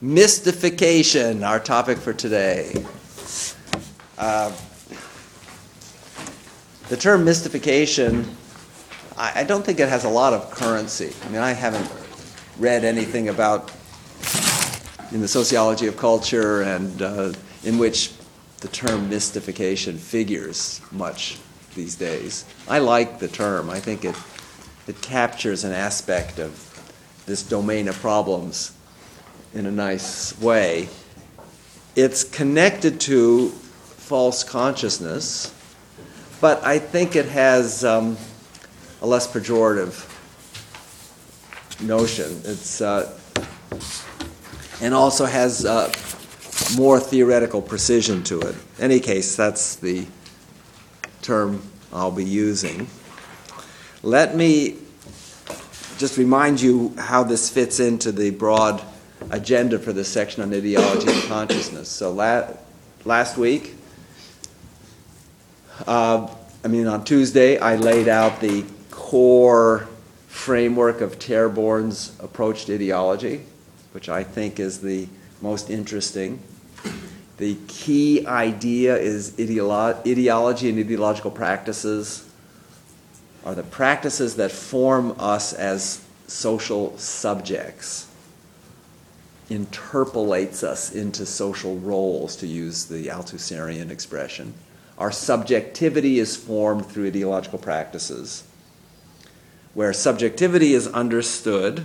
Mystification, our topic for today. The term mystification, I don't think it has a lot of currency. I mean, I haven't read anything about in the sociology of culture and in which the term mystification figures much these days. I like the term. I think it captures an aspect of this domain of problems in a nice way. It's connected to false consciousness, but I think it has a less pejorative notion. It's and also has more theoretical precision to it. In any case, that's the term I'll be using. Let me just remind you how this fits into the broad agenda for this section on ideology and consciousness. So last week, on Tuesday, I laid out the core framework of Terborn's approach to ideology, which I think is the most interesting. The key idea is ideology and ideological practices are the practices that form us as social subjects, interpolates us into social roles, to use the Althusserian expression. Our subjectivity is formed through ideological practices, where subjectivity is understood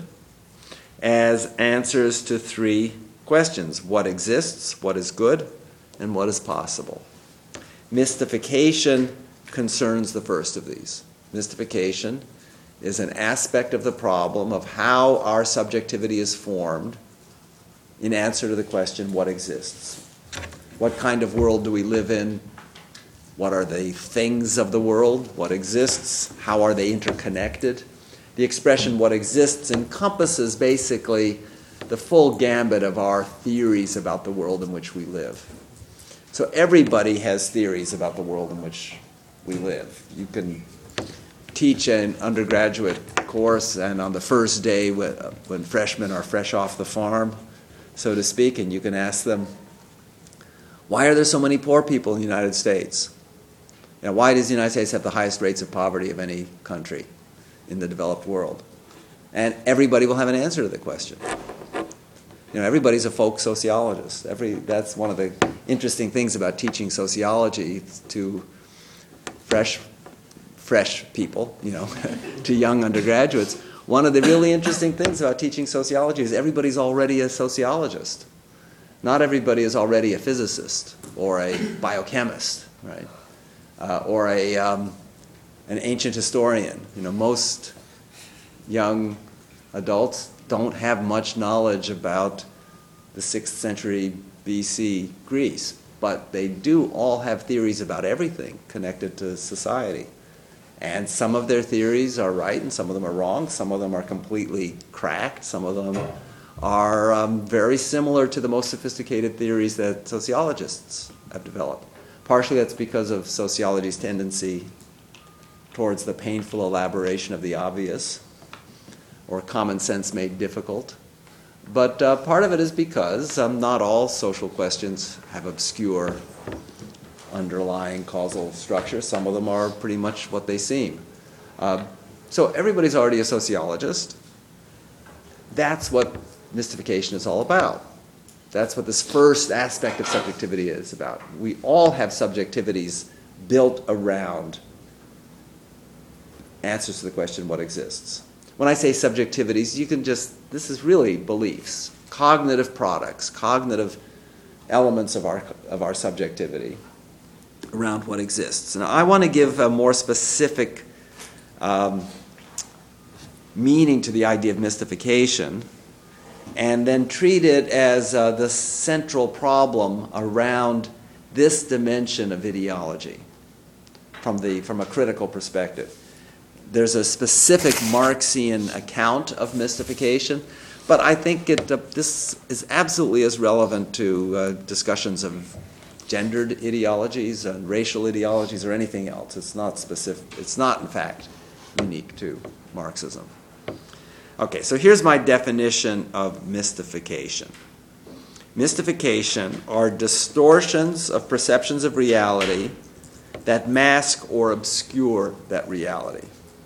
as answers to three questions: what exists, what is good, and what is possible. Mystification concerns the first of these. Mystification is an aspect of the problem of how our subjectivity is formed in answer to the question, what exists? What kind of world do we live in? What are the things of the world? What exists? How are they interconnected? The expression what exists encompasses basically the full gambit of our theories about the world in which we live. So everybody has theories about the world in which we live. You can teach an undergraduate course, and on the first day when freshmen are fresh off the farm, so to speak, and you can ask them, why are there so many poor people in the United States? Why does the United States have the highest rates of poverty of any country in the developed world? And everybody will have an answer to the question. Everybody's a folk sociologist. That's one of the interesting things about teaching sociology to fresh people, to young undergraduates. One of the really interesting things about teaching sociology is everybody's already a sociologist. Not everybody is already a physicist or a biochemist, right? Or an ancient historian. Most young adults don't have much knowledge about the 6th century BC Greece, but they do all have theories about everything connected to society. And some of their theories are right and some of them are wrong. Some of them are completely cracked. Some of them are very similar to the most sophisticated theories that sociologists have developed. Partially that's because of sociology's tendency towards the painful elaboration of the obvious, or common sense made difficult. But part of it is because not all social questions have obscure underlying causal structure. Some of them are pretty much what they seem. So everybody's already a sociologist. That's what mystification is all about. That's what this first aspect of subjectivity is about. We all have subjectivities built around answers to the question, what exists? When I say subjectivities, this is really beliefs, cognitive products, cognitive elements of our subjectivity around what exists. Now, I want to give a more specific meaning to the idea of mystification, and then treat it as the central problem around this dimension of ideology from a critical perspective. There's a specific Marxian account of mystification, but I think this is absolutely as relevant to discussions of gendered ideologies and racial ideologies or anything else. It's not specific. It's not, in fact, unique to Marxism. Okay, so here's my definition of mystification. Mystification are distortions of perceptions of reality that mask or obscure that reality.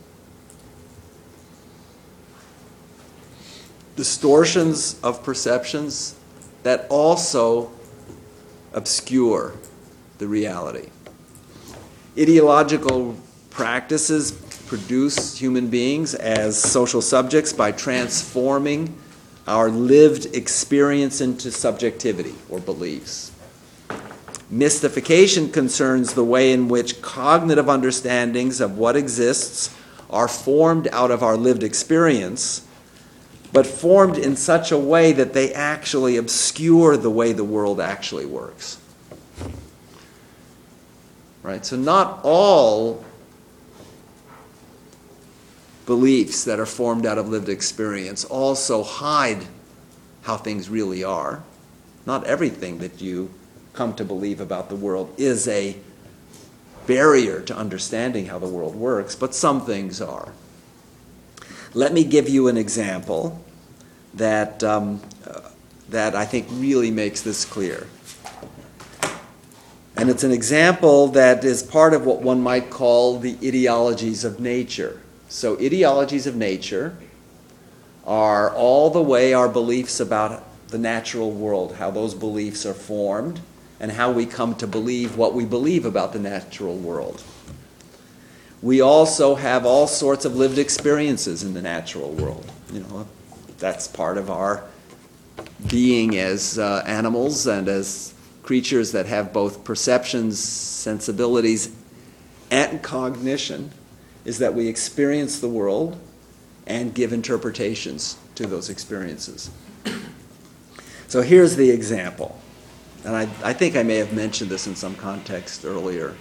Distortions of perceptions that also obscure the reality. Ideological practices produce human beings as social subjects by transforming our lived experience into subjectivity or beliefs. Mystification concerns the way in which cognitive understandings of what exists are formed out of our lived experience, but formed in such a way that they actually obscure the way the world actually works. Right? So not all beliefs that are formed out of lived experience also hide how things really are. Not everything that you come to believe about the world is a barrier to understanding how the world works, but some things are. Let me give you an example that I think really makes this clear. And it's an example that is part of what one might call the ideologies of nature. So ideologies of nature are all the way our beliefs about the natural world, how those beliefs are formed, and how we come to believe what we believe about the natural world. We also have all sorts of lived experiences in the natural world. That's part of our being as animals and as creatures that have both perceptions, sensibilities, and cognition, is that we experience the world and give interpretations to those experiences. So here's the example. And I think I may have mentioned this in some context earlier.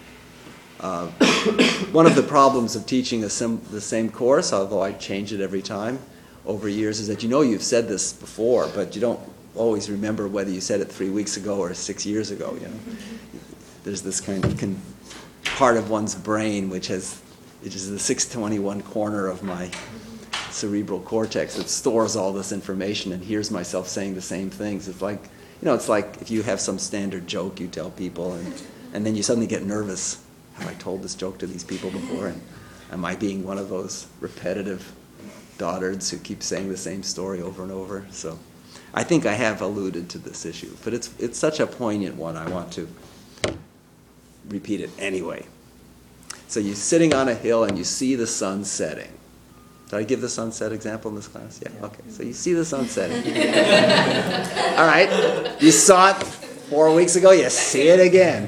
One of the problems of teaching the same course, although I change it every time over years, is that you've said this before, but you don't always remember whether you said it 3 weeks ago or 6 years ago. There's this kind of part of one's brain which is the 621 corner of my cerebral cortex that stores all this information and hears myself saying the same things. It's like if you have some standard joke you tell people and then you suddenly get nervous. Have I told this joke to these people before? And am I being one of those repetitive dotards who keep saying the same story over and over? So I think I have alluded to this issue, but it's such a poignant one I want to repeat it anyway. So you're sitting on a hill and you see the sun setting. Did I give the sunset example in this class? Yeah, okay. So you see the sun setting. All right. You saw it 4 weeks ago, you see it again.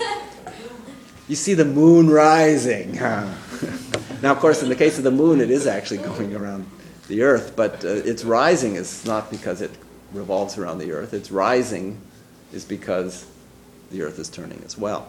You see the moon rising. Now, of course, in the case of the moon, it is actually going around the earth, but its rising is not because it revolves around the earth. Its rising is because the earth is turning as well.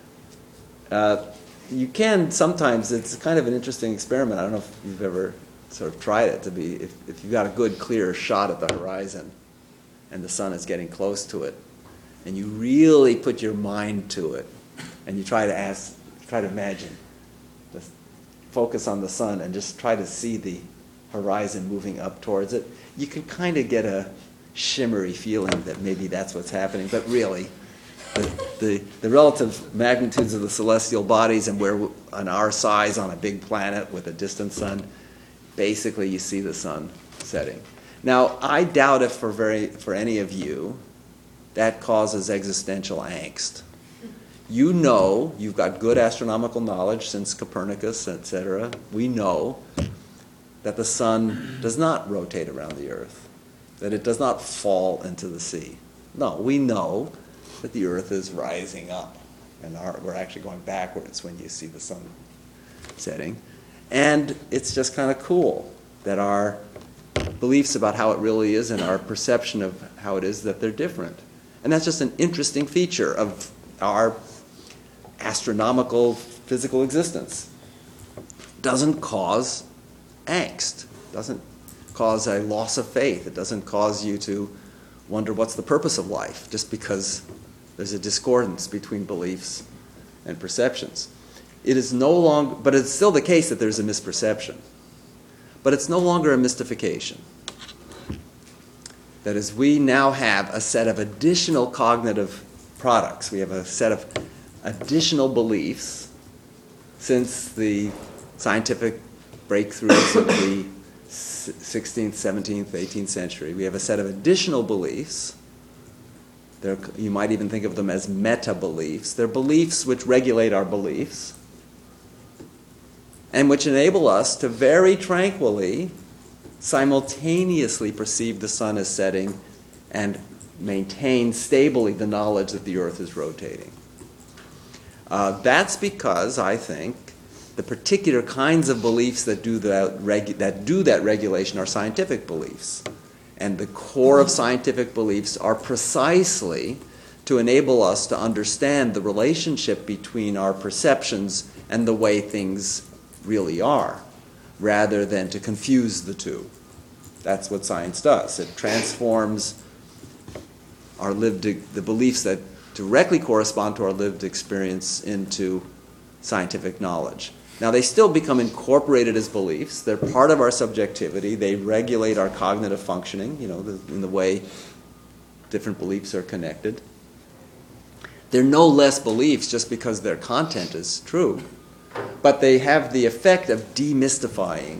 You can sometimes, it's kind of an interesting experiment. I don't know if you've ever sort of tried it, if you've got a good clear shot at the horizon and the sun is getting close to it, and you really put your mind to it, and you try to imagine, just focus on the sun and just try to see the horizon moving up towards it, you can kind of get a shimmery feeling that maybe that's what's happening, but really, the relative magnitudes of the celestial bodies and where on our size on a big planet with a distant sun, basically you see the sun setting. Now, I doubt if for any of you that causes existential angst. You've got good astronomical knowledge since Copernicus, etc. We know that the sun does not rotate around the earth, that it does not fall into the sea. No, we know that the earth is rising up, and we're actually going backwards when you see the sun setting. And it's just kind of cool that our beliefs about how it really is and our perception of how it is, that they're different. And that's just an interesting feature of our astronomical physical existence. Doesn't cause angst, doesn't cause a loss of faith. It doesn't cause you to wonder what's the purpose of life just because there's a discordance between beliefs and perceptions. It is no longer, but it's still the case that there's a misperception. But it's no longer a mystification. That is, we now have a set of additional cognitive products. We have a set of additional beliefs since the scientific breakthroughs of the 16th, 17th, 18th century. We have a set of additional beliefs. You might even think of them as meta-beliefs. They're beliefs which regulate our beliefs and which enable us to very tranquilly, simultaneously perceive the sun as setting and maintain stably the knowledge that the earth is rotating. That's because, I think, the particular kinds of beliefs that do that regulation are scientific beliefs. And the core of scientific beliefs are precisely to enable us to understand the relationship between our perceptions and the way things really are, rather than to confuse the two. That's what science does. It transforms the beliefs that directly correspond to our lived experience into scientific knowledge. Now, they still become incorporated as beliefs. They're part of our subjectivity. They regulate our cognitive functioning, in the way different beliefs are connected. They're no less beliefs just because their content is true, but they have the effect of demystifying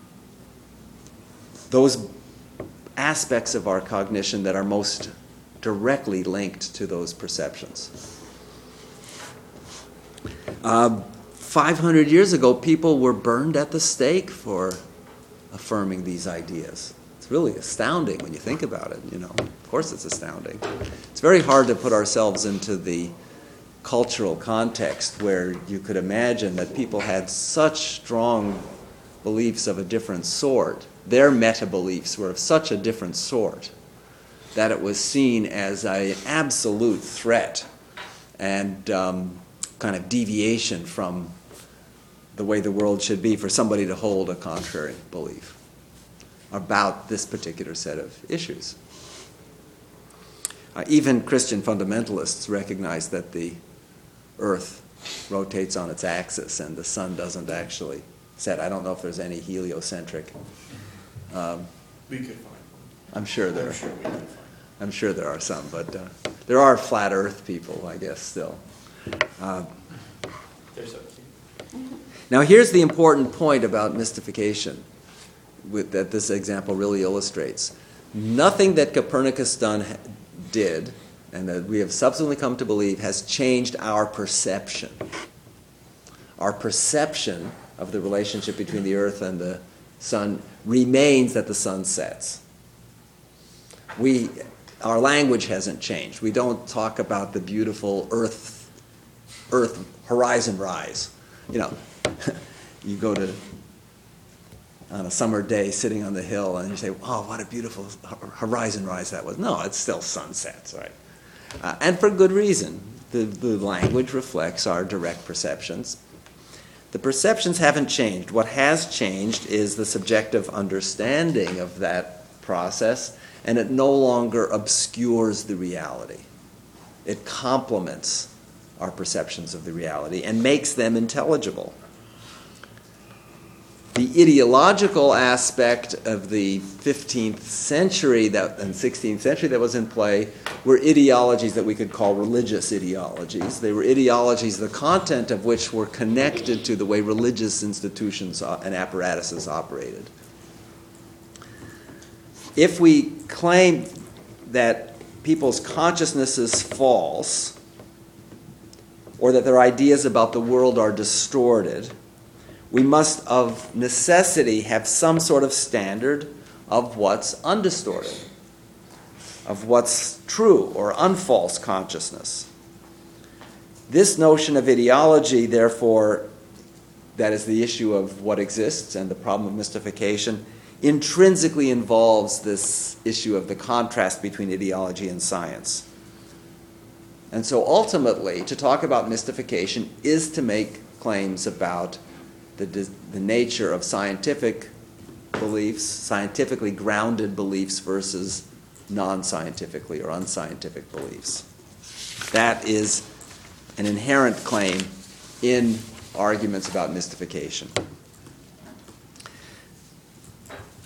those aspects of our cognition that are most directly linked to those perceptions. 500 years ago, people were burned at the stake for affirming these ideas. It's really astounding when you think about it, Of course it's astounding. It's very hard to put ourselves into the cultural context where you could imagine that people had such strong beliefs of a different sort. Their meta-beliefs were of such a different sort that it was seen as an absolute threat and kind of deviation from the way the world should be for somebody to hold a contrary belief about this particular set of issues. Even Christian fundamentalists recognize that the earth rotates on its axis and the sun doesn't actually set. I don't know if there's any heliocentric. We could find one. I'm sure there I'm sure we could find one. I'm sure there are some, but there are flat earth people, I guess, still. There's a Now, here's the important point about mystification that this example really illustrates. Nothing that Copernicus did, and that we have subsequently come to believe, has changed our perception. Our perception of the relationship between the earth and the sun remains that the sun sets. Our language hasn't changed. We don't talk about the beautiful earth horizon rise. You go on a summer day sitting on the hill and you say, oh, what a beautiful horizon rise that was. No, it's still sunsets, right? And for good reason. The language reflects our direct perceptions. The perceptions haven't changed. What has changed is the subjective understanding of that process, and it no longer obscures the reality. It complements our perceptions of the reality and makes them intelligible. The ideological aspect of the 15th century and 16th century that was in play were ideologies that we could call religious ideologies. They were ideologies, the content of which were connected to the way religious institutions and apparatuses operated. If we claim that people's consciousness is false, or that their ideas about the world are distorted, we must of necessity have some sort of standard of what's undistorted, of what's true or unfalse consciousness. This notion of ideology, therefore, that is the issue of what exists and the problem of mystification, intrinsically involves this issue of the contrast between ideology and science. And so ultimately, to talk about mystification is to make claims about the nature of scientific beliefs, scientifically grounded beliefs versus non-scientifically or unscientific beliefs. That is an inherent claim in arguments about mystification.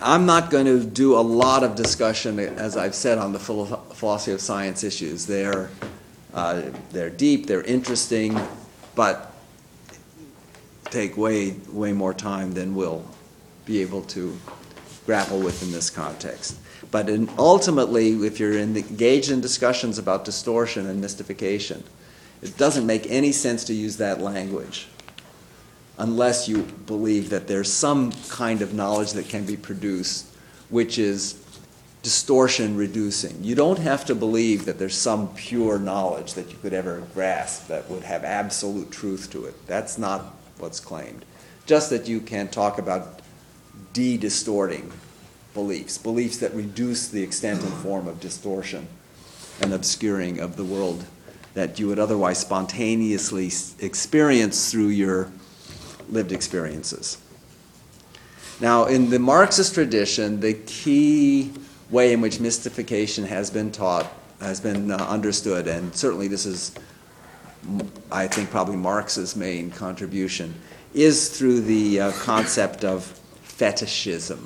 I'm not going to do a lot of discussion, as I've said, on the philosophy of science issues. They're deep, they're interesting, but take way more time than we'll be able to grapple with in this context. But ultimately, if you're engaged in discussions about distortion and mystification, it doesn't make any sense to use that language unless you believe that there's some kind of knowledge that can be produced which is distortion reducing. You don't have to believe that there's some pure knowledge that you could ever grasp that would have absolute truth to it. That's not what's claimed. Just that you can talk about de-distorting beliefs that reduce the extent and form of distortion and obscuring of the world that you would otherwise spontaneously experience through your lived experiences. Now, in the Marxist tradition, the key way in which mystification has been taught, has been understood, and certainly this is, I think, probably Marx's main contribution, is through the concept of fetishism.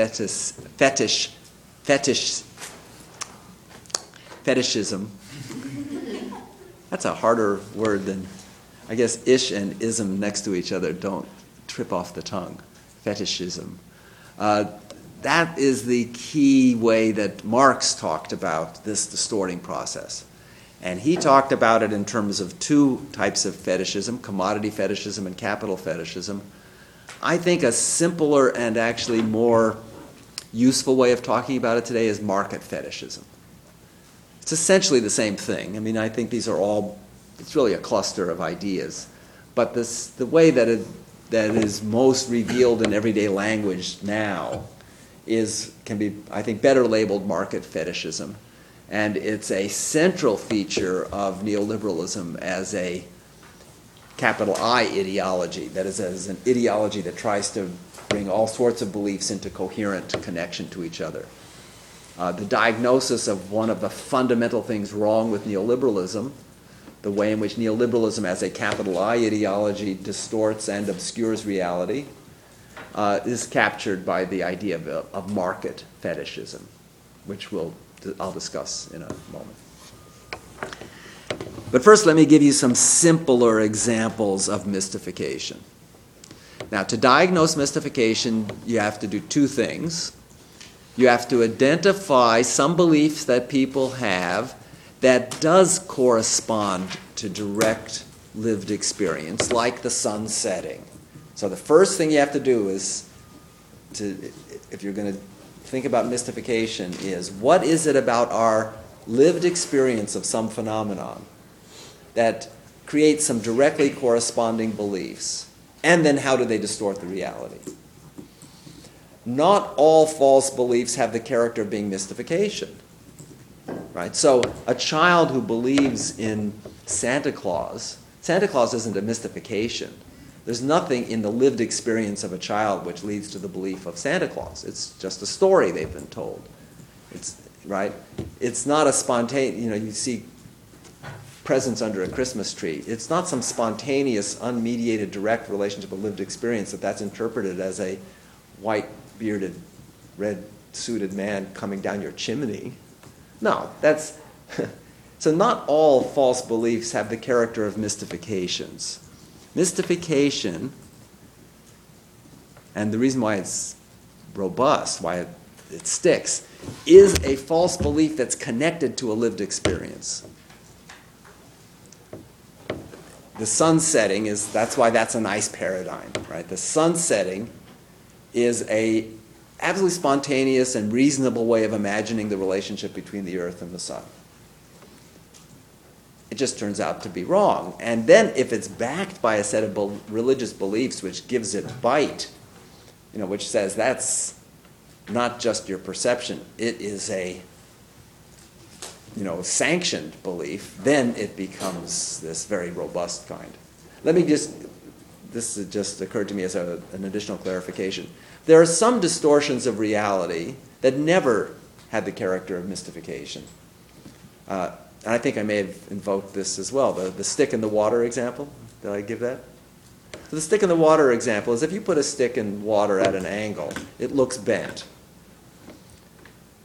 Fetishism. That's a harder word than, I guess, ish and ism next to each other don't trip off the tongue. Fetishism. That is the key way that Marx talked about this distorting process. And he talked about it in terms of two types of fetishism, commodity fetishism and capital fetishism. I think a simpler and actually more useful way of talking about it today is market fetishism. It's essentially the same thing. I mean, I think these are all, it's really a cluster of ideas. But the way that is most revealed in everyday language now can be, I think, better labeled market fetishism. And it's a central feature of neoliberalism as a capital I ideology, that is, as an ideology that tries to bring all sorts of beliefs into coherent connection to each other. The diagnosis of one of the fundamental things wrong with neoliberalism, the way in which neoliberalism as a capital I ideology distorts and obscures reality, is captured by the idea of market fetishism, which I'll discuss in a moment. But first, let me give you some simpler examples of mystification. Now, to diagnose mystification, you have to do two things. You have to identify some beliefs that people have that does correspond to direct lived experience, like the sun setting. So the first thing you have to do is, if you're going to think about mystification, is what is it about our lived experience of some phenomenon that creates some directly corresponding beliefs? And then how do they distort the reality? Not all false beliefs have the character of being mystification. Right? So a child who believes in Santa Claus isn't a mystification. There's nothing in the lived experience of a child which leads to the belief of Santa Claus. It's just a story they've been told. Right? It's not a spontaneous, you see presents under a Christmas tree. It's not some spontaneous, unmediated, direct relationship of lived experience that's interpreted as a white-bearded, red-suited man coming down your chimney. No, so not all false beliefs have the character of mystifications. Mystification, and the reason why it's robust, why it sticks, is a false belief that's connected to a lived experience. The sun setting that's why that's a nice paradigm, right? The sun setting is a absolutely spontaneous and reasonable way of imagining the relationship between the earth and the sun. It just turns out to be wrong. And then if it's backed by a set of religious beliefs which gives it bite, which says that's not just your perception, it is a sanctioned belief, then it becomes this very robust kind. This just occurred to me as an additional clarification. There are some distortions of reality that never had the character of mystification. And I think I may have invoked this as well, the stick in the water example. Did I give that? So the stick in the water example is if you put a stick in water at an angle, it looks bent.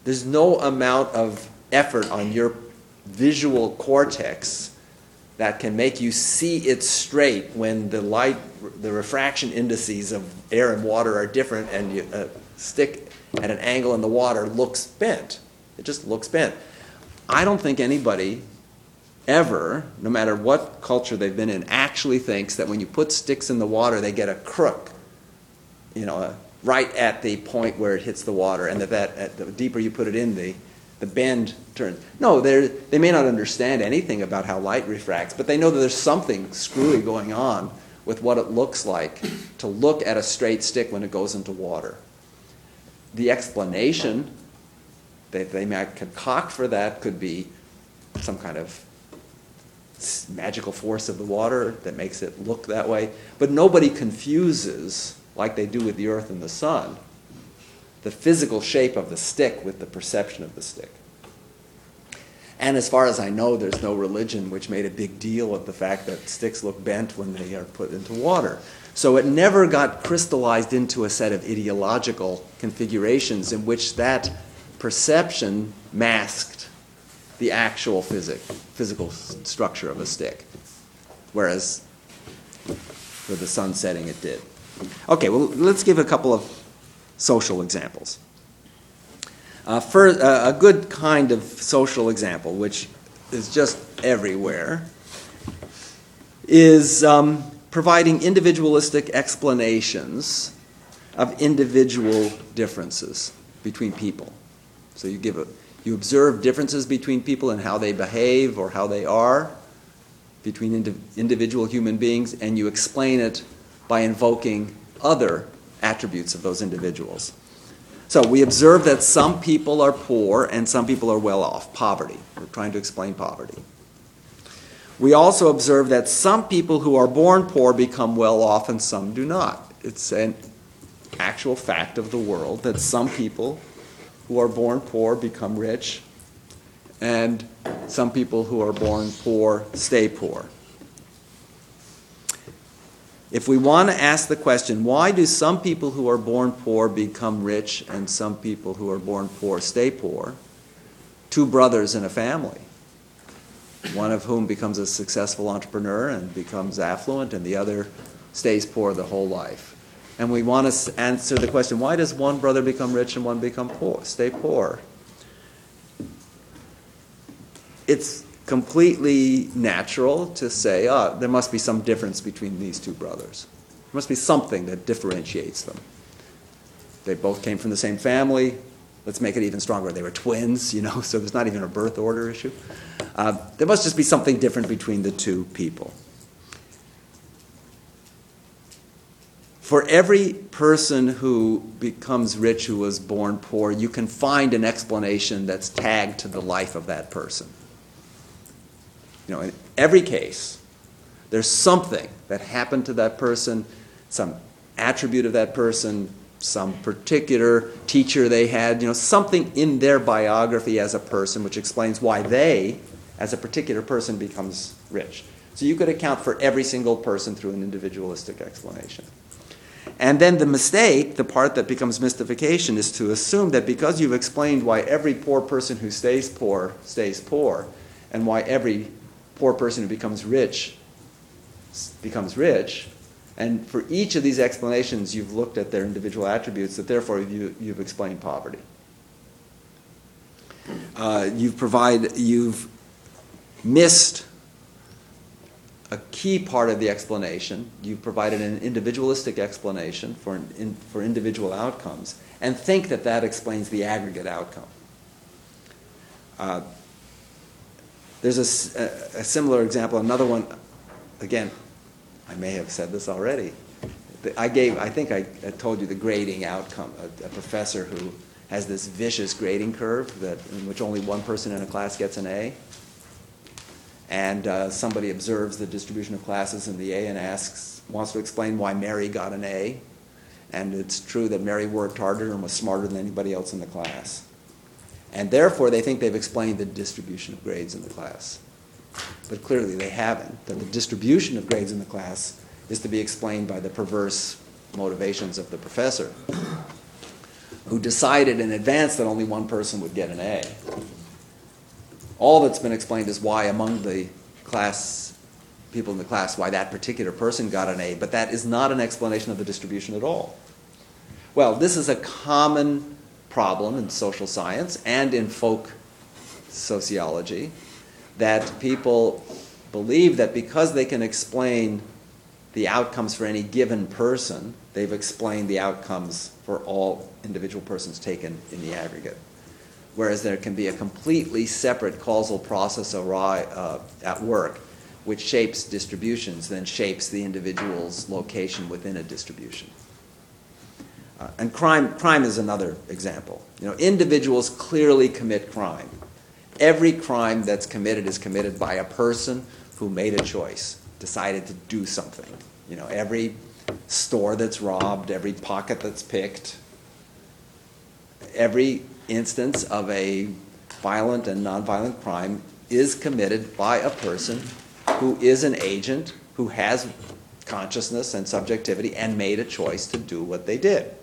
there's no amount of effort on your visual cortex that can make you see it straight when the refraction indices of air and water are different, and a stick at an angle in the water looks bent. It just looks bent. I don't think anybody ever, no matter what culture they've been in, actually thinks that when you put sticks in the water, they get a crook, right at the point where it hits the water, and that the deeper you put it in, the bend turns. No, they may not understand anything about how light refracts, but they know that there's something screwy going on with what it looks like to look at a straight stick when it goes into water. The explanation that they might concoct for that could be some kind of magical force of the water that makes it look that way. But nobody confuses, like they do with the earth and the sun, the physical shape of the stick with the perception of the stick. And as far as I know, there's no religion which made a big deal of the fact that sticks look bent when they are put into water. So it never got crystallized into a set of ideological configurations in which that perception masked the actual physical structure of a stick, whereas for the sun setting it did. Okay, well, let's give a couple of social examples. A good kind of social example, which is just everywhere, is providing individualistic explanations of individual differences between people. So you observe differences between people and how they behave or how they are between individual human beings, and you explain it by invoking other attributes of those individuals. So we observe that some people are poor and some people are well off. Poverty. We're trying to explain poverty. We also observe that some people who are born poor become well off and some do not. It's an actual fact of the world that some people who are born poor become rich, and some people who are born poor stay poor. If we want to ask the question, why do some people who are born poor become rich and some people who are born poor stay poor? Two brothers in a family, one of whom becomes a successful entrepreneur and becomes affluent, and the other stays poor the whole life. And we want to answer the question, why does one brother become rich and one become poor, stay poor? It's completely natural to say, there must be some difference between these two brothers. There must be something that differentiates them. They both came from the same family. Let's make it even stronger. They were twins, so there's not even a birth order issue. There must just be something different between the two people. For every person who becomes rich who was born poor, you can find an explanation that's tagged to the life of that person. In every case, there's something that happened to that person, some attribute of that person, some particular teacher they had, something in their biography as a person which explains why they, as a particular person, becomes rich. So you could account for every single person through an individualistic explanation. And then the mistake, the part that becomes mystification, is to assume that because you've explained why every poor person who stays poor, and why every poor person who becomes rich, and for each of these explanations you've looked at their individual attributes, that therefore you've explained poverty. You've missed a key part of the explanation. You've provided an individualistic explanation for individual outcomes, and think that explains the aggregate outcome. There's a similar example, another one, again, I may have said this already. I think I told you the grading outcome. A professor who has this vicious grading curve in which only one person in a class gets an A. And somebody observes the distribution of classes in the A and wants to explain why Mary got an A. And it's true that Mary worked harder and was smarter than anybody else in the class. And therefore, they think they've explained the distribution of grades in the class. But clearly they haven't. That the distribution of grades in the class is to be explained by the perverse motivations of the professor, who decided in advance that only one person would get an A. All that's been explained is why among the people in the class, why that particular person got an A, but that is not an explanation of the distribution at all. Well, this is a common problem in social science and in folk sociology, that people believe that because they can explain the outcomes for any given person, they've explained the outcomes for all individual persons taken in the aggregate. Whereas there can be a completely separate causal process at work which shapes distributions, then shapes the individual's location within a distribution. And crime is another example. Individuals clearly commit crime. Every crime that's committed is committed by a person who made a choice, decided to do something. Every store that's robbed, every pocket that's picked, every instance of a violent and nonviolent crime is committed by a person who is an agent, who has consciousness and subjectivity and made a choice to do what they did.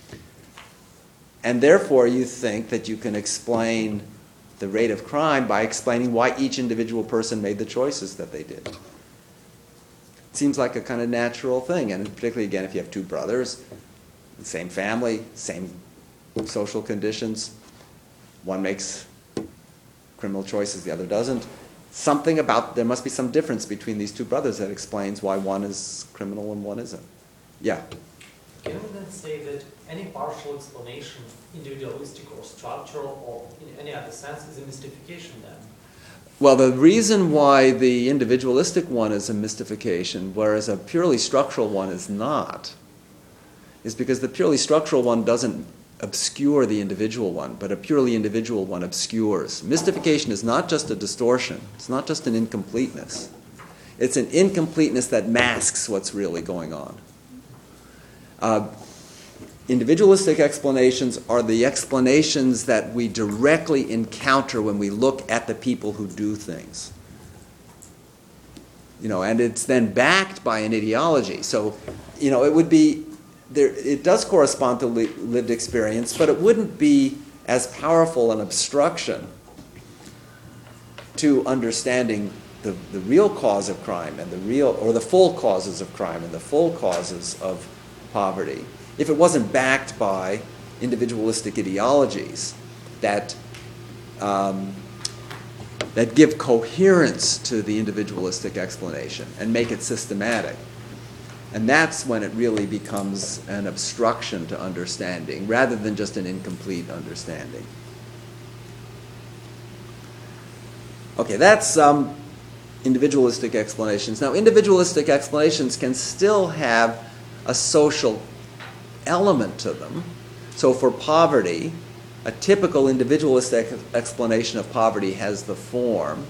And therefore you think that you can explain the rate of crime by explaining why each individual person made the choices that they did. It seems like a kind of natural thing, and particularly, again, if you have two brothers, the same family, same social conditions, one makes criminal choices, the other doesn't. There must be some difference between these two brothers that explains why one is criminal and one isn't. Yeah? Can we then say that any partial explanation, individualistic or structural or in any other sense, is a mystification then? Well, the reason why the individualistic one is a mystification, whereas a purely structural one is not, is because the purely structural one doesn't obscure the individual one, but a purely individual one obscures. Mystification is not just a distortion. It's not just an incompleteness. It's an incompleteness that masks what's really going on. Individualistic explanations are the explanations that we directly encounter when we look at the people who do things. And it's then backed by an ideology. So, it would be it does correspond to lived experience, but it wouldn't be as powerful an obstruction to understanding the real cause of crime and the full causes of crime and the full causes of poverty if it wasn't backed by individualistic ideologies that give coherence to the individualistic explanation and make it systematic. And that's when it really becomes an obstruction to understanding rather than just an incomplete understanding. Okay, that's individualistic explanations. Now, individualistic explanations can still have a social element to them. So for poverty, a typical individualistic explanation of poverty has the form.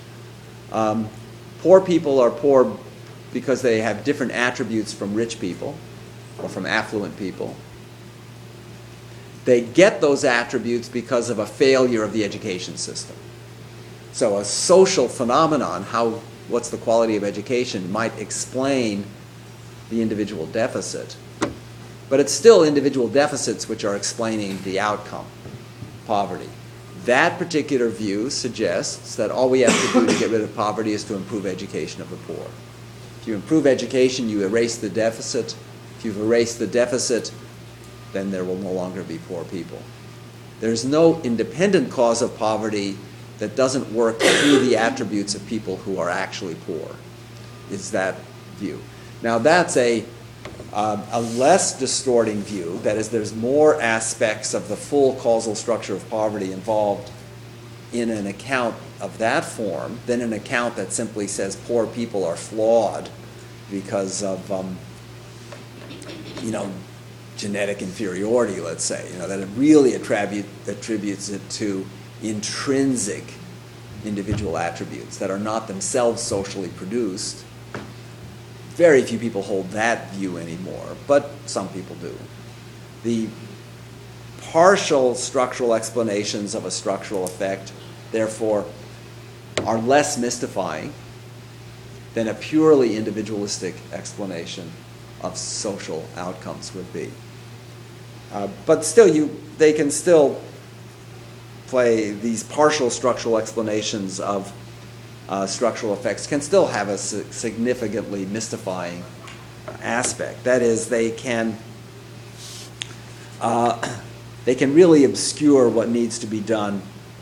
Poor people are poor because they have different attributes from rich people or from affluent people. They get those attributes because of a failure of the education system. So a social phenomenon, what's the quality of education, might explain the individual deficit. But it's still individual deficits which are explaining the outcome, poverty. That particular view suggests that all we have to do to get rid of poverty is to improve education of the poor. If you improve education, you erase the deficit. If you've erased the deficit, then there will no longer be poor people. There's no independent cause of poverty that doesn't work through the attributes of people who are actually poor. It's that view. Now that's a less distorting view. That is, there's more aspects of the full causal structure of poverty involved in an account of that form than an account that simply says poor people are flawed because of, genetic inferiority, let's say. That it really attributes it to intrinsic individual attributes that are not themselves socially produced. Very few people hold that view anymore, but some people do. The partial structural explanations of a structural effect, therefore, are less mystifying than a purely individualistic explanation of social outcomes would be. But still, they can still play these partial structural explanations of structural effects can still have a significantly mystifying aspect. That is, they can really obscure what needs to be done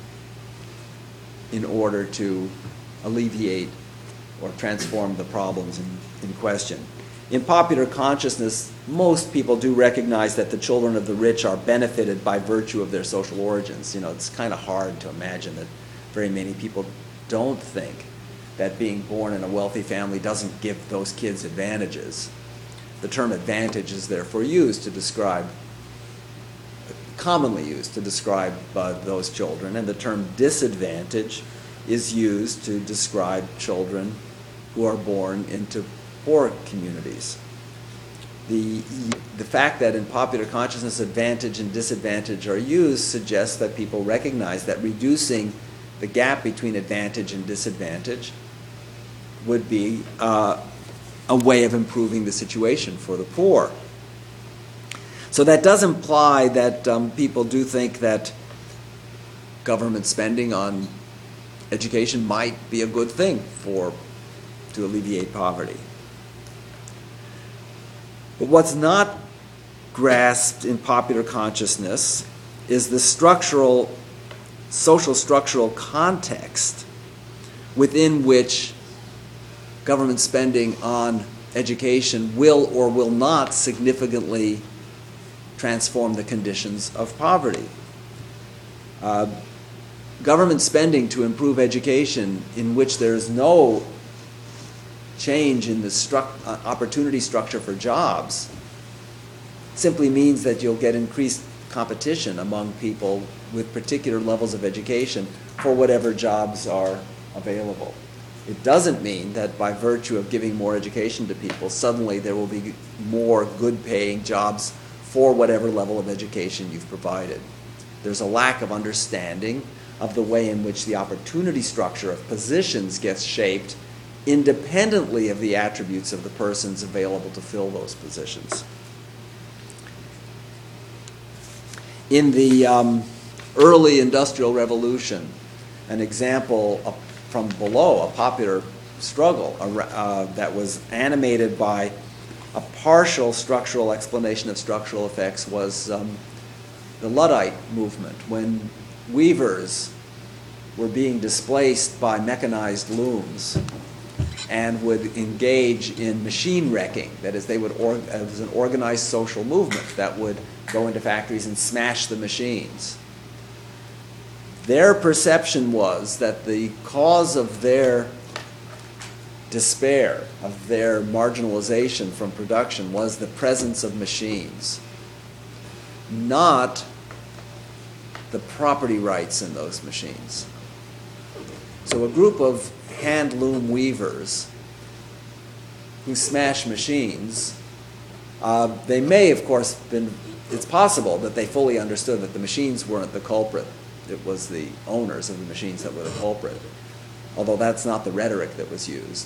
in order to alleviate or transform the problems in question. In popular consciousness, most people do recognize that the children of the rich are benefited by virtue of their social origins. You know, it's kind of hard to imagine that very many people don't think that being born in a wealthy family doesn't give those kids advantages. The term advantage is therefore commonly used to describe those children, and the term disadvantage is used to describe children who are born into poor communities. The fact that in popular consciousness advantage and disadvantage are used suggests that people recognize that reducing the gap between advantage and disadvantage would be a way of improving the situation for the poor. So that does imply that people do think that government spending on education might be a good thing to alleviate poverty. But what's not grasped in popular consciousness is the social structural context within which government spending on education will or will not significantly transform the conditions of poverty. Government spending to improve education in which there is no change in the opportunity structure for jobs simply means that you'll get increased competition among people with particular levels of education for whatever jobs are available. It doesn't mean that by virtue of giving more education to people, suddenly there will be more good-paying jobs for whatever level of education you've provided. There's a lack of understanding of the way in which the opportunity structure of positions gets shaped independently of the attributes of the persons available to fill those positions. In the early Industrial Revolution, an example from below, a popular struggle that was animated by a partial structural explanation of structural effects was the Luddite movement, when weavers were being displaced by mechanized looms and would engage in machine wrecking. That is, it was an organized social movement that would go into factories and smash the machines. Their perception was that the cause of their despair, of their marginalization from production, was the presence of machines, not the property rights in those machines. So a group of hand-loom weavers who smash machines, they may, of course, it's possible that they fully understood that the machines weren't the culprit. It was the owners of the machines that were the culprit, although that's not the rhetoric that was used.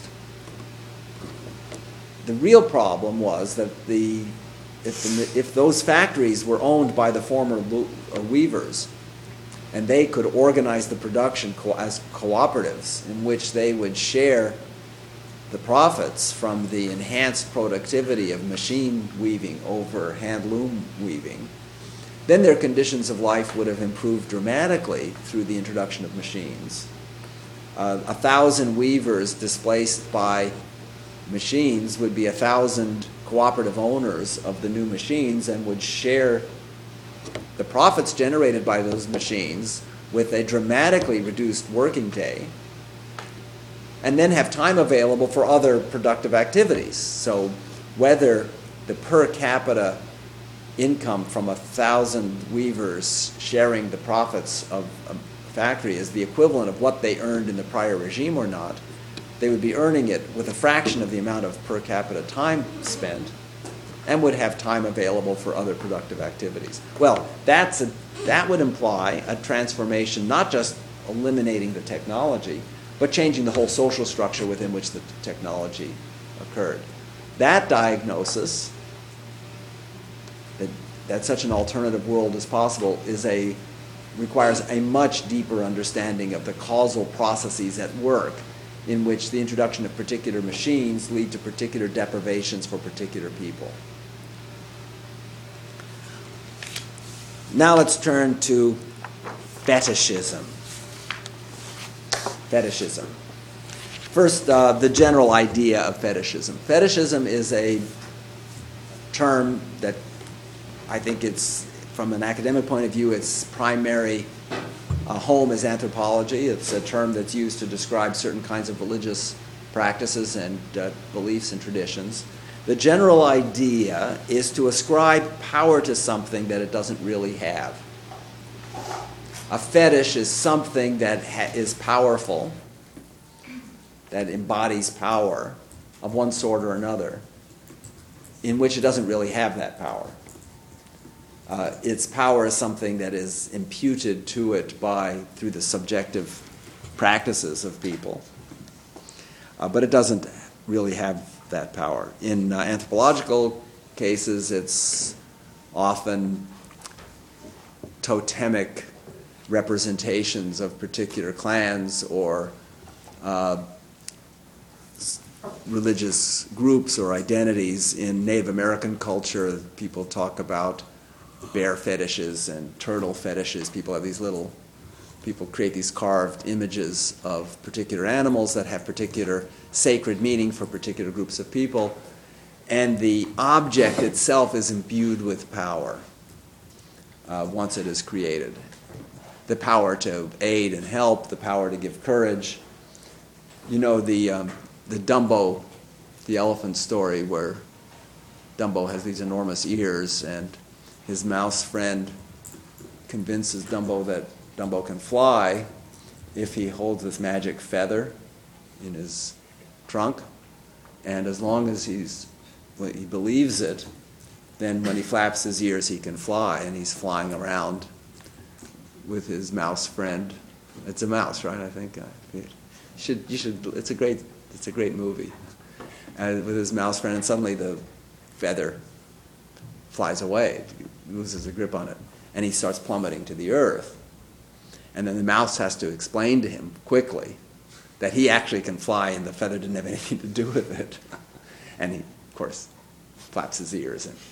The real problem was that if those factories were owned by the former weavers, and they could organize the production as cooperatives in which they would share the profits from the enhanced productivity of machine weaving over hand-loom weaving, then their conditions of life would have improved dramatically through the introduction of machines. 1,000 weavers displaced by machines would be 1,000 cooperative owners of the new machines and would share the profits generated by those machines with a dramatically reduced working day, and then have time available for other productive activities. So whether the per capita income from 1,000 weavers sharing the profits of a factory is the equivalent of what they earned in the prior regime or not, they would be earning it with a fraction of the amount of per capita time spent, and would have time available for other productive activities. Well, that would imply a transformation, not just eliminating the technology, but changing the whole social structure within which the technology occurred. That diagnosis, that that such an alternative world is possible requires a much deeper understanding of the causal processes at work in which the introduction of particular machines lead to particular deprivations for particular people. Now let's turn to fetishism. Fetishism. First, the general idea of fetishism. Fetishism is a term that I think it's, from an academic point of view, its primary home is anthropology. It's a term that's used to describe certain kinds of religious practices and beliefs and traditions. The general idea is to ascribe power to something that it doesn't really have. A fetish is something that is powerful, that embodies power of one sort or another, in which it doesn't really have that power. Its power is something that is imputed to it through the subjective practices of people. But it doesn't really have that power. In anthropological cases, it's often totemic representations of particular clans or religious groups or identities. In Native American culture, people talk about bear fetishes and turtle fetishes. People create these carved images of particular animals that have particular sacred meaning for particular groups of people, and the object itself is imbued with power once it is created. The power to aid and help, the power to give courage. You know the Dumbo, the elephant story, where Dumbo has these enormous ears and his mouse friend convinces Dumbo that Dumbo can fly if he holds this magic feather in his trunk. And as long as he believes it, then when he flaps his ears he can fly, and he's flying around with his mouse friend. It's a mouse, right? I think you should. It's a great movie. With his mouse friend, and suddenly the feather flies away, loses a grip on it, and he starts plummeting to the earth. And then the mouse has to explain to him quickly that he actually can fly and the feather didn't have anything to do with it. And he, of course, flaps his ears and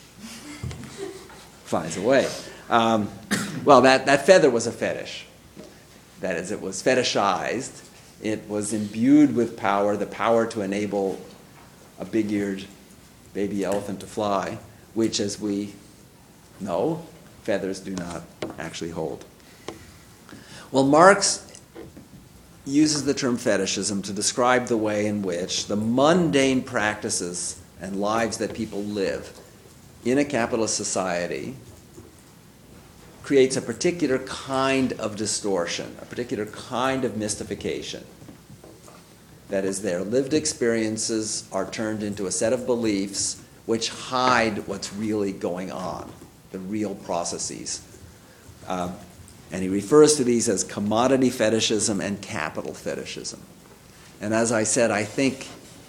flies away. Well, that feather was a fetish. That is, it was fetishized. It was imbued with power, the power to enable a big-eared baby elephant to fly, which, as we know, feathers do not actually hold. Well, Marx uses the term fetishism to describe the way in which the mundane practices and lives that people live in a capitalist society creates a particular kind of distortion, a particular kind of mystification. That is, their lived experiences are turned into a set of beliefs which hide what's really going on, the real processes. And he refers to these as commodity fetishism and capital fetishism. And as I said, I think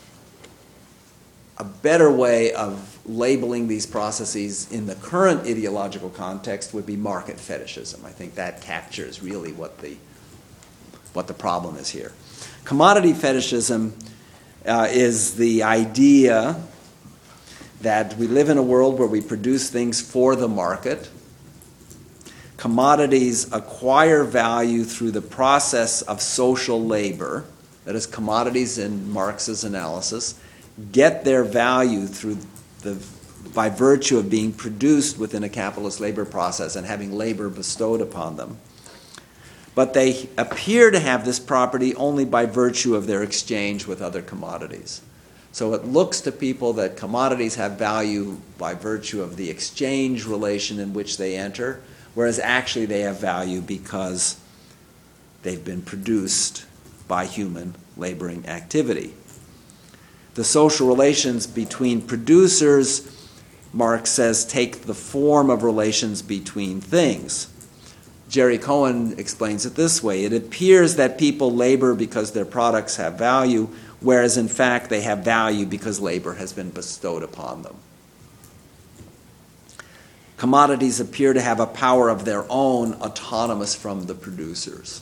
a better way of labeling these processes in the current ideological context would be market fetishism. I think that captures really what the problem is here. Commodity fetishism is the idea that we live in a world where we produce things for the market. Commodities acquire value through the process of social labor. That is, commodities in Marx's analysis get their value by virtue of being produced within a capitalist labor process and having labor bestowed upon them. But they appear to have this property only by virtue of their exchange with other commodities. So it looks to people that commodities have value by virtue of the exchange relation in which they enter, whereas actually they have value because they've been produced by human laboring activity. The social relations between producers, Marx says, take the form of relations between things. Jerry Cohen explains it this way: it appears that people labor because their products have value, whereas in fact they have value because labor has been bestowed upon them. Commodities appear to have a power of their own, autonomous from the producers.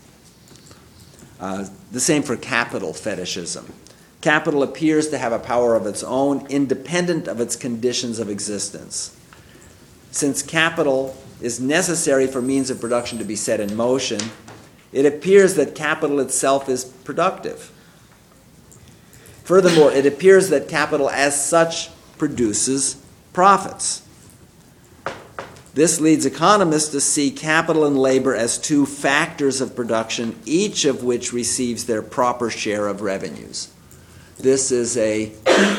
The same for capital fetishism. Capital appears to have a power of its own, independent of its conditions of existence. Since capital is necessary for means of production to be set in motion, it appears that capital itself is productive. Furthermore, it appears that capital as such produces profits. This leads economists to see capital and labor as two factors of production, each of which receives their proper share of revenues. This is a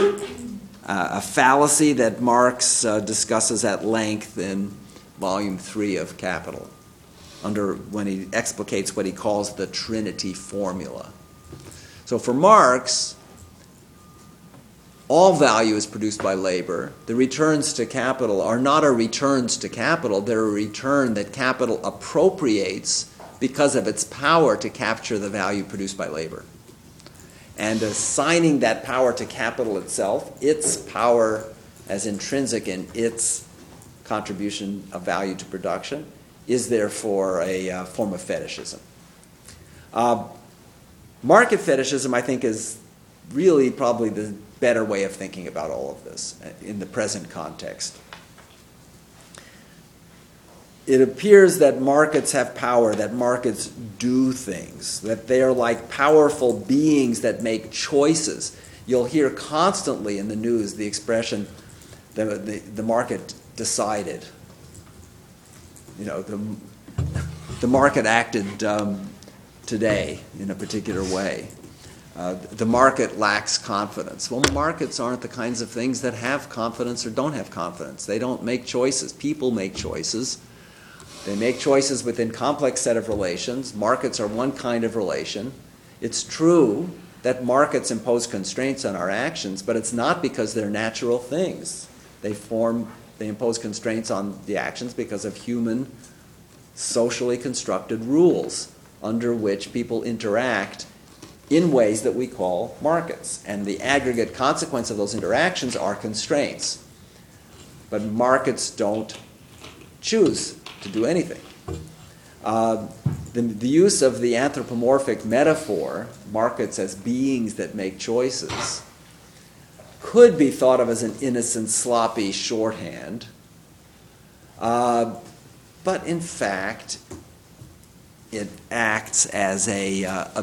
fallacy that Marx discusses at length in Volume 3 of Capital, when he explicates what he calls the Trinity formula. So for Marx, all value is produced by labor. The returns to capital are not a returns to capital, they're a return that capital appropriates because of its power to capture the value produced by labor. And assigning that power to capital itself, its power as intrinsic in its contribution of value to production, is therefore a form of fetishism. Market fetishism, I think, is really probably the better way of thinking about all of this in the present context. It appears that markets have power, that markets do things, that they are like powerful beings that make choices. You'll hear constantly in the news the expression, the market decided. You know, the market acted today in a particular way. The market lacks confidence. Well, markets aren't the kinds of things that have confidence or don't have confidence. They don't make choices. People make choices. They make choices within complex set of relations. Markets are one kind of relation. It's true that markets impose constraints on our actions, but it's not because they're natural things. They impose constraints on the actions because of human, socially constructed rules under which people interact in ways that we call markets. And the aggregate consequence of those interactions are constraints. But markets don't choose to do anything. The use of the anthropomorphic metaphor, markets as beings that make choices, could be thought of as an innocent, sloppy shorthand. But in fact, it acts as a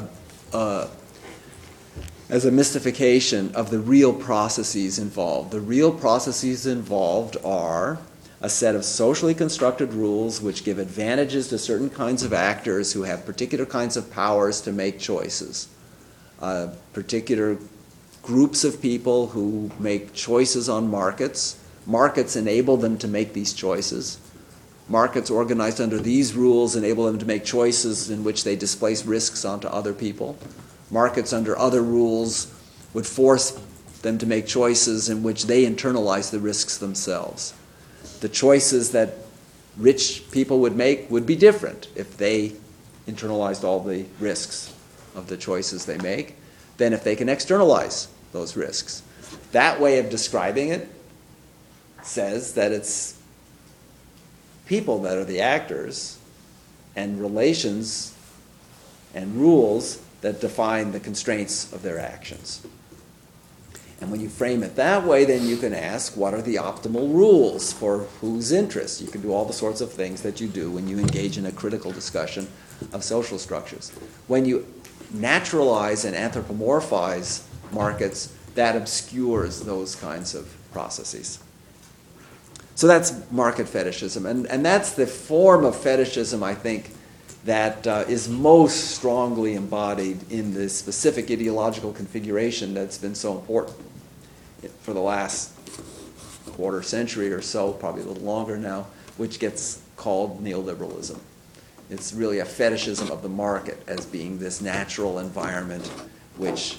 mystification of the real processes involved. The real processes involved are a set of socially constructed rules which give advantages to certain kinds of actors who have particular kinds of powers to make choices. Particular groups of people who make choices on markets. Markets enable them to make these choices. Markets organized under these rules enable them to make choices in which they displace risks onto other people. Markets under other rules would force them to make choices in which they internalize the risks themselves. The choices that rich people would make would be different if they internalized all the risks of the choices they make than if they can externalize those risks. That way of describing it says that it's people that are the actors and relations and rules that define the constraints of their actions. And when you frame it that way, then you can ask, what are the optimal rules for whose interests? You can do all the sorts of things that you do when you engage in a critical discussion of social structures. When you naturalize and anthropomorphize markets, that obscures those kinds of processes. So that's market fetishism. And that's the form of fetishism, I think, that is most strongly embodied in the specific ideological configuration that's been so important for the last quarter century or so, probably a little longer now, which gets called neoliberalism. It's really a fetishism of the market as being this natural environment which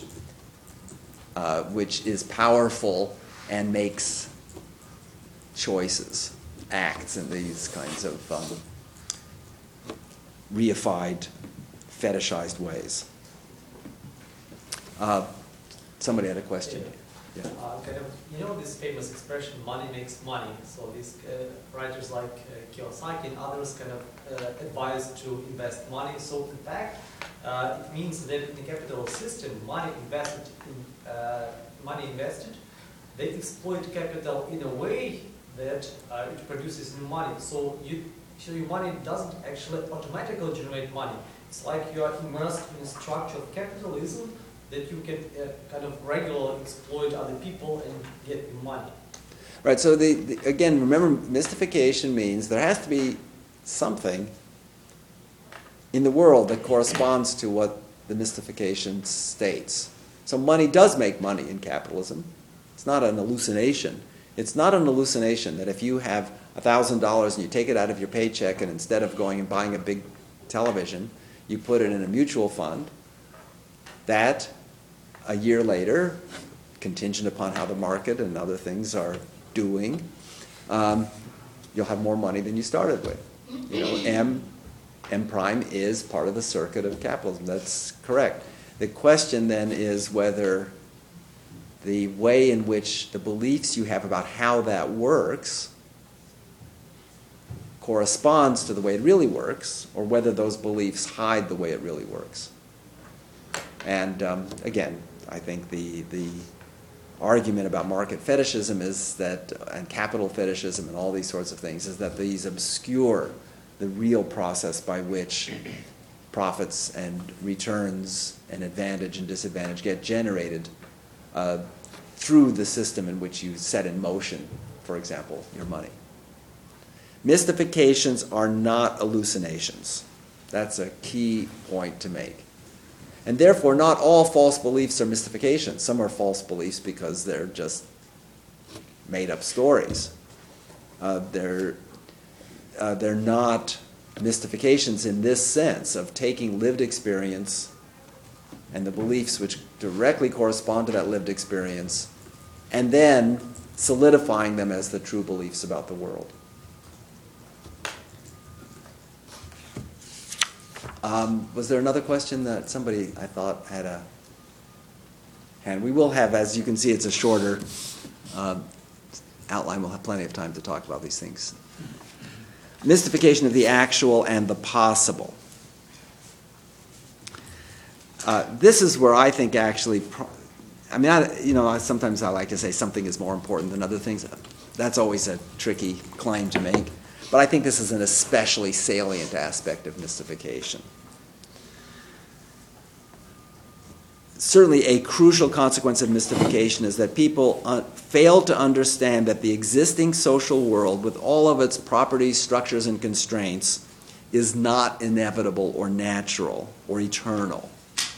is powerful and makes choices, acts in these kinds of reified, fetishized ways. Somebody had a question. Yeah. This famous expression, money makes money. So these writers like Kiyosaki and others advise to invest money. So in fact, it means that in the capitalist system, money invested, they exploit capital in a way that it produces new money. So your money doesn't actually automatically generate money. It's like you are immersed in a structure of capitalism that you can regularly exploit other people and get the money. Right, so again, remember, mystification means there has to be something in the world that corresponds to what the mystification states. So money does make money in capitalism. It's not an hallucination. It's not an hallucination that if you have $1,000 and you take it out of your paycheck and instead of going and buying a big television, you put it in a mutual fund, that a year later, contingent upon how the market and other things are doing, you'll have more money than you started with. M prime is part of the circuit of capitalism. That's correct. The question then is whether the way in which the beliefs you have about how that works corresponds to the way it really works, or whether those beliefs hide the way it really works. And again, I think the argument about market fetishism is that, and capital fetishism and all these sorts of things, is that these obscure the real process by which profits and returns and advantage and disadvantage get generated through the system in which you set in motion, for example, your money. Mystifications are not hallucinations. That's a key point to make. And therefore, not all false beliefs are mystifications. Some are false beliefs because they're just made-up stories. They're not mystifications in this sense of taking lived experience and the beliefs which directly correspond to that lived experience and then solidifying them as the true beliefs about the world. Was there another question that somebody, I thought, had a hand? We will have, as you can see, it's a shorter outline. We'll have plenty of time to talk about these things. Mystification of the actual and the possible. This is where I think actually, sometimes I like to say something is more important than other things. That's always a tricky claim to make. But I think this is an especially salient aspect of mystification. Certainly a crucial consequence of mystification is that people fail to understand that the existing social world, with all of its properties, structures, and constraints, is not inevitable or natural or eternal.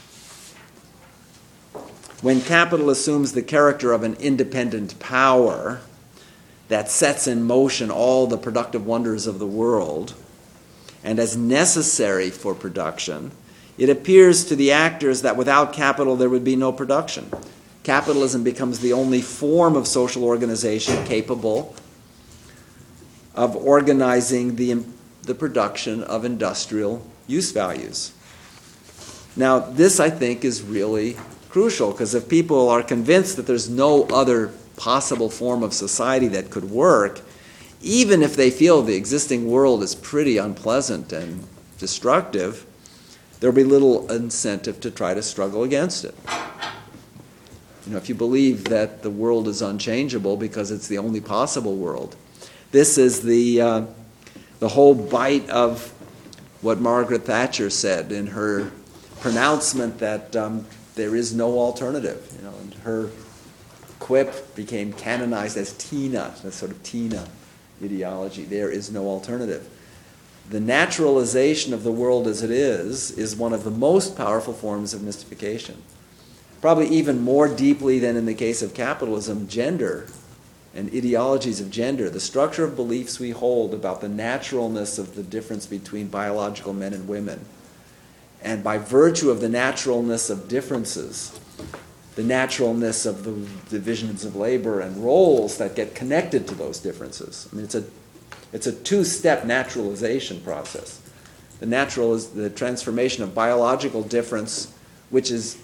When capital assumes the character of an independent power that sets in motion all the productive wonders of the world, and as necessary for production, it appears to the actors that without capital there would be no production. Capitalism becomes the only form of social organization capable of organizing the production of industrial use values. Now, this, I think, is really crucial, because if people are convinced that there's no other possible form of society that could work, even if they feel the existing world is pretty unpleasant and destructive, there'll be little incentive to try to struggle against it. If you believe that the world is unchangeable because it's the only possible world, this is the whole bite of what Margaret Thatcher said in her pronouncement that there is no alternative. And her quip became canonized as Tina, that sort of Tina ideology. There is no alternative. The naturalization of the world as it is one of the most powerful forms of mystification. Probably even more deeply than in the case of capitalism, gender and ideologies of gender, the structure of beliefs we hold about the naturalness of the difference between biological men and women, and by virtue of the naturalness of differences, the naturalness of the divisions of labor and roles that get connected to those differences. It's a two-step naturalization process. The natural is the transformation of biological difference, which is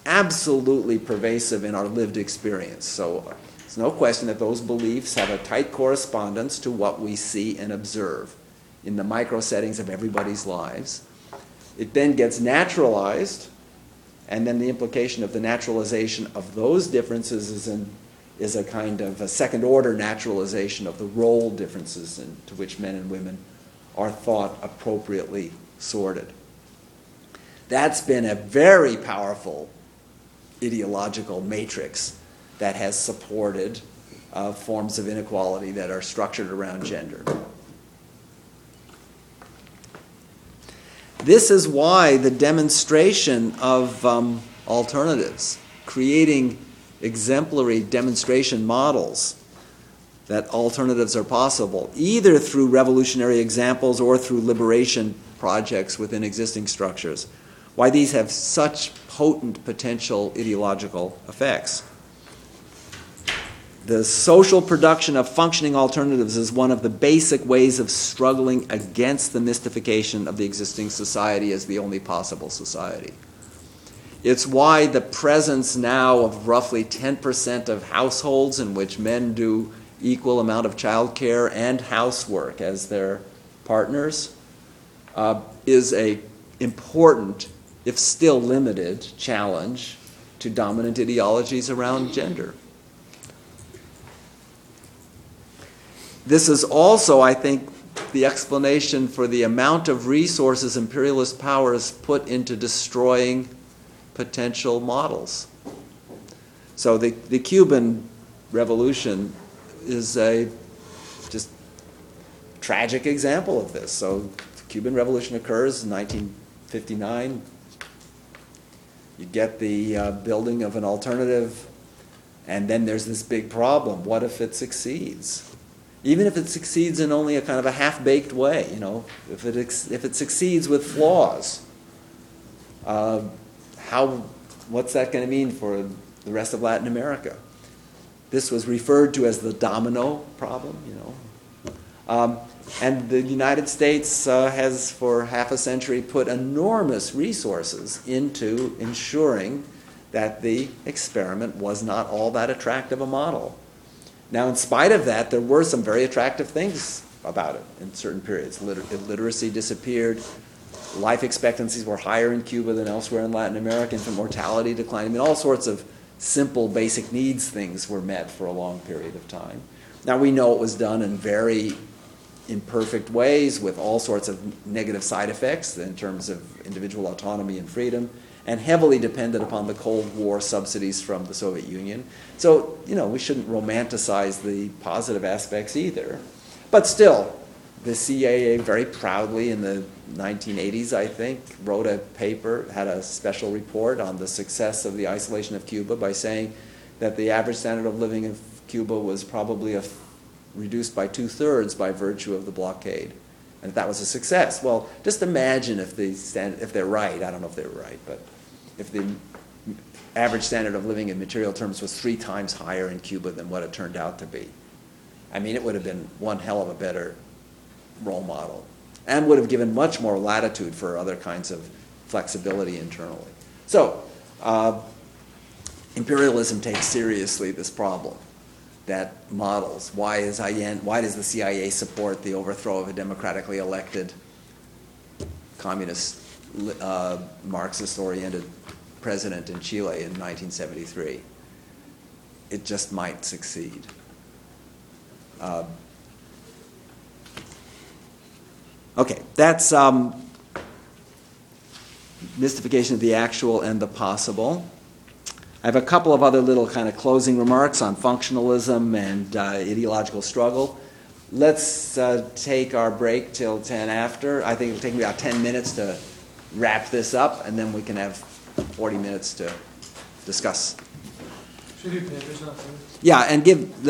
absolutely pervasive in our lived experience. So there's no question that those beliefs have a tight correspondence to what we see and observe in the micro settings of everybody's lives. It then gets naturalized, and then the implication of the naturalization of those differences is a kind of a second-order naturalization of the role differences into which men and women are thought appropriately sorted. That's been a very powerful ideological matrix that has supported forms of inequality that are structured around gender. This is why the demonstration of alternatives, creating exemplary demonstration models that alternatives are possible, either through revolutionary examples or through liberation projects within existing structures, why these have such potent potential ideological effects. The social production of functioning alternatives is one of the basic ways of struggling against the mystification of the existing society as the only possible society. It's why the presence now of roughly 10% of households in which men do equal amount of child care and housework as their partners is an important, if still limited, challenge to dominant ideologies around gender. This is also, I think, the explanation for the amount of resources imperialist powers put into destroying potential models. So the Cuban Revolution is a just tragic example of this. So the Cuban Revolution occurs in 1959. You get the building of an alternative, and then there's this big problem. What if it succeeds? Even if it succeeds in only a kind of a half-baked way, you know, if it succeeds with flaws, what's that going to mean for the rest of Latin America? This was referred to as the domino problem, you know. And the United States has, for half a century, put enormous resources into ensuring that the experiment was not all that attractive a model. Now, in spite of that, there were some very attractive things about it in certain periods. Illiteracy disappeared. Life expectancies were higher in Cuba than elsewhere in Latin America. Infant mortality declined. I mean, all sorts of simple, basic needs things were met for a long period of time. Now, we know it was done in very imperfect ways with all sorts of negative side effects in terms of individual autonomy and freedom, and heavily dependent upon the Cold War subsidies from the Soviet Union. So, you know, we shouldn't romanticize the positive aspects either. But still, the CIA very proudly in the 1980s, I think, wrote a paper, had a special report on the success of the isolation of Cuba by saying that the average standard of living in Cuba was probably reduced by 2/3 by virtue of the blockade. And that was a success. Well, just imagine if they're right. I don't know if they're right, but if the average standard of living in material terms was 3 times higher in Cuba than what it turned out to be. I mean, it would have been one hell of a better role model and would have given much more latitude for other kinds of flexibility internally. So, imperialism takes seriously this problem that models. Why does the CIA support the overthrow of a democratically elected communist Marxist-oriented president in Chile in 1973? It just might succeed. Okay, that's mystification of the actual and the possible. I have a couple of other little kind of closing remarks on functionalism and ideological struggle. Let's take our break till 10 after. I think it'll take me about 10 minutes to wrap this up, and then we can have 40 minutes to discuss. Should we pay attention? Yeah, and give